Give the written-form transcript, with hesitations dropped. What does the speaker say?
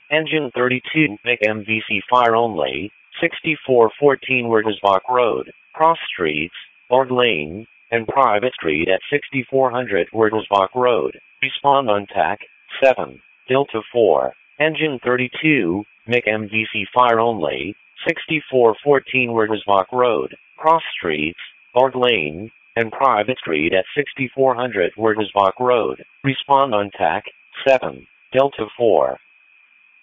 Engine 32, MiG MVC fire only, 6414 Wurtersbach Road, cross streets, Lord Lane, and Private Street at 6400 Wurtersbach Road. Respond on TAC 7, Delta 4. Engine 32, MiG MVC fire only, 6414 Wurtersbach Road, cross streets, Lord Lane, and Private Street at 6400 Wurtersbach Road. Respond on TAC 7, Delta 4.